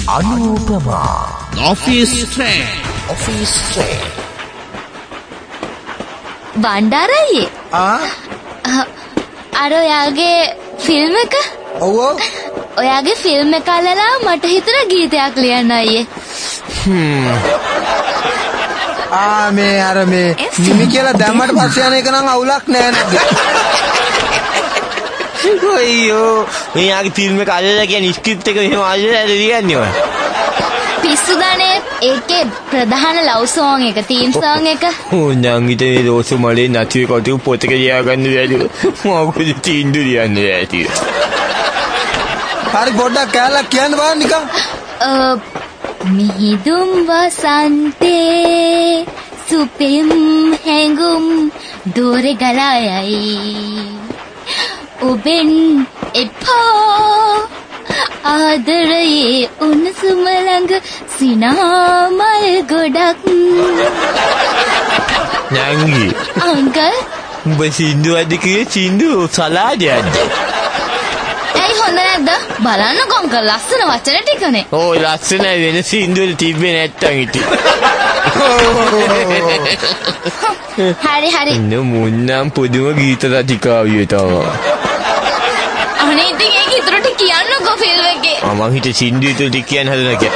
Anupama. Office train. බණ්ඩාරයි අර ඔයාගේ film එක? ඔව්. ඔයාගේ ෆිල්ම් එක අල්ලලා මට හිතුණා ගීතයක් ලියන්න අයියේ. මේ අර මේ නිමි කියලා දැම්මට පස්සේ යන එක නම් අවුලක් නෑ නේද? අයියෝ මෙයාගේ ෆිල්ම් එක අල්ලලා කියන්නේ ස්ක්‍රිප්ට් එක මෙහෙම අල්ලලා ලියන්නේ ඔය. පිස්සුදානේ ඒකේ ප්‍රධාන ලව් සෝන් එක තීම් සෝන් එක. නං හිතේ රෝස මලේ නැති කොට පොතක ලියාගන්න බැරි මොකද තීන්දුව ලියන්නේ ඇති. හරි පොඩ්ඩක් කෑල්ලක් කියන්න බලන්න නිකන්. මිහිදුම් වසන්තේ සුපෙම් හැඟුම් දෝරේ ගලා යයි ඔබෙන් එපා ආදරයේ උණුසුම ළඟ සිනාමල් ගොඩක්. නංගි අංකල් උඹ සින්දු අධිකයේ සින්දු සලාදයක්ද? ඇයි හොඳ නැද්ද? බලන්නකො අංකල් ලස්සන වචන ටිකනේ. ඕ ලස්සන වෙන සින්දු වල තිබ්බේ නැත්තම් ඉතින්. හරි මුන්නම් පුදුම ගීත රචිකාවිය තමයි. අනේ ඉතින් ඒක ඉතුරුට කියන්නකෝ ෆිල්ම් එකේ. මම හිතේ සින්දු ඉතුරු ටික කියන්න හදන එක.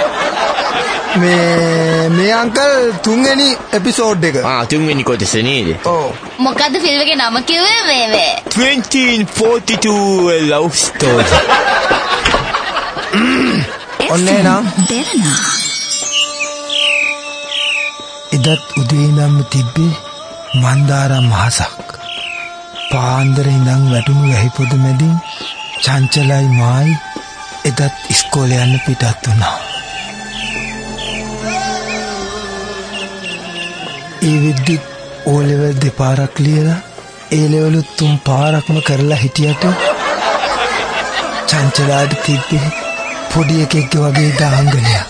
මේ අංකල් තුන්වෙනි එපිසෝඩ් එක. තුන්වෙනි කොටස නේද? ඔව්. මොකද්ද ෆිල්ම් එකේ නම කිව්වේ මේ? 1942 love story. ඔන්නේ නම් එදත් උදේ නම් තිබ්බේ මන්දාරම් මහසක්. පාන්දර ඉඳන් වැටුණු වැහි පොද මැදින් චංචලයි මායි එදත් ඉස්කෝලේ යන්න පිටත් වුණා. ඒ විද්දි ඕ ලෙවල් දෙපාරක් ලියලා ඒ ලෙවල් 3 පාරක්ම කරලා හිටියට චංචලාට තිබ්බේ පොඩි එකෙක් වගේ දාංගලයක්.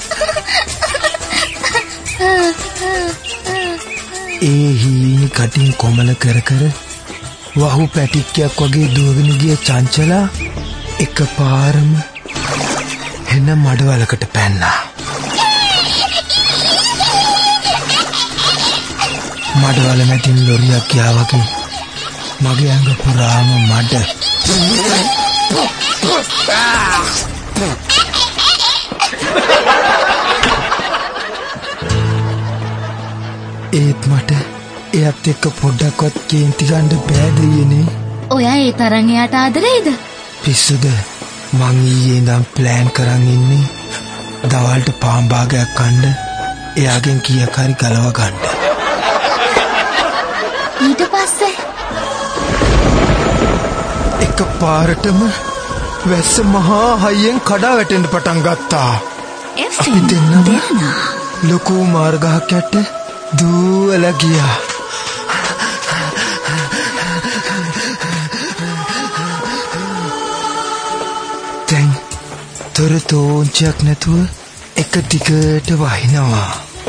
ඒ හීනි කටින් කොමල කර වහු පැටික්කයක් වගේ දුවගෙන ගිය චංචලා එකපාරම එන මඩවලකට පැන්නා. මඩවල මැදින් ලොරියක් ගියා වගේ මගේ ඇඟ පුරාම මඩ. ඒත් මට එයත් එක්ක පොඩ්ඩක්වත් කේන්ති ගන්න බෑද ඊයේ? ඔයා ඒ තරම් එයාට ආදරේද? පිස්සුද? මං ඊයේ ඉඳන් ප්ලෑන් කරන් ඉන්නේ දවල්ට පාන් භාගයක් කන්න එයාගෙන් කීයක් හරි ගලව ගන්න. ඊට පස්සේ එකපාරටම වැස්ස මහා හයියෙන් කඩා වැටෙන්න පටන් ගත්තා. අපි දෙන්නම ලොකු මාර්ගයක් යට දුවලා ගියා. දැන් තොරතෝංචයක් නැතුව එක දිගට වහිනවා.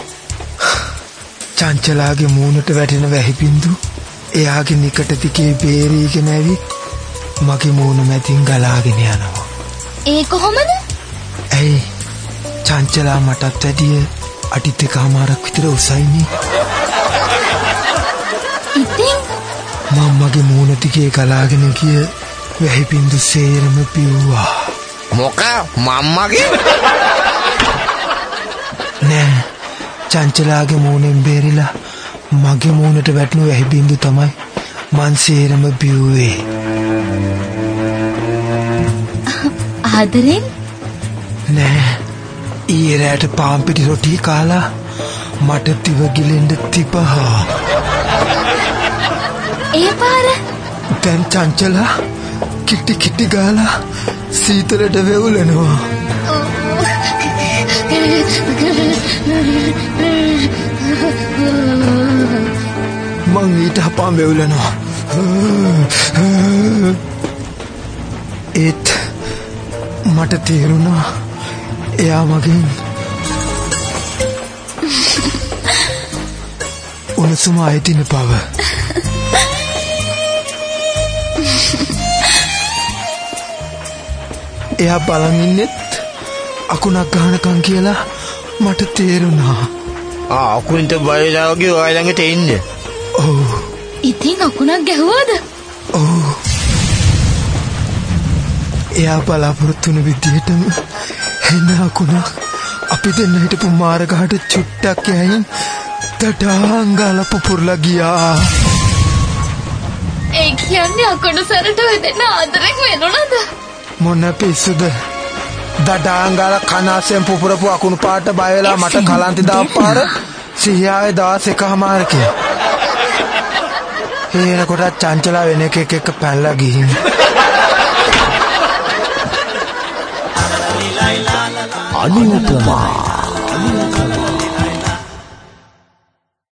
චංචලාගේ මූණට වැටෙන වැහි බින්දු එයාගේ නිකට දිගේ බේරීගෙන ඇවිත් මගේ මූණ මැදින් ගලාගෙන යනවා. ඒ කොහොමද? ඇයි චංචලා මටත් වැඩිය අඩි 2මාරක් විතර උසයිනේ. ඉතින් මම්මගේ මූණ දිගේ ගලාගෙන ගිය වැහි බින්දු සේරම පිව්වා. මොක මම්මගේ? නෑ, චංචලාගේ මූණෙන් බේරිලා මගේ මූණට වැටුණු වැහි බින්දු තමයි මං සේරම බිව්වේ. ආදරෙන්? නෑ, ඊයේ රාට පාන් පිටි රොටි කාලා මට දිව ගිලෙන්න තිබහා. ඒ පාර දැන් චංචලා කිටි ගාලා සීතලට වෙවුලනවා. මං ඊට හපන් වෙවුලනවා. ඒත් මට තේරුණා එයා මගෙන් උණුසුම අයිතින බව. එයා බලන් ඉන්නෙත් අකුණක් ගහනකම් කියලා මට තේරුණා. අකුණට බයලා වගේ ඔය ළඟට එන්න. ඔව්. ඉතින් අකුණක් ගැහුවද? ඔව්. එයා බලාපොරොත්තු වුණු විදිහටම එන අකුණක් අපි දෙන්න හිටපු මාර්ගයට චුට්ටක් යයින් තටාංගල පුපුරලා ගියා. ඒ කියන්නේ අකුණු සරට ඔය දෙන්න ආදරෙන් වෙනුණාද? මොන පිස්සුද? දඩාංගල කනාසෙන් පුපුරපු අකුණු පාට බය වෙලා මට කලන්ති දාපාර සිහියාවේ දවස් එකමාරකේ. එනකොට චංචලා වෙන එක පැනලා ගිහින්. අනුපමා